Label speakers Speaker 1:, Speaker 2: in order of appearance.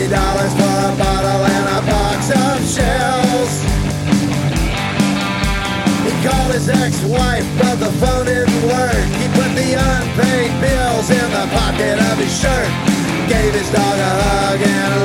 Speaker 1: $50 for a bottle and a box of shells. He called his ex-wife, but the phone didn't work. He put the unpaid bills in the pocket of his shirt. Gave his dog a hug and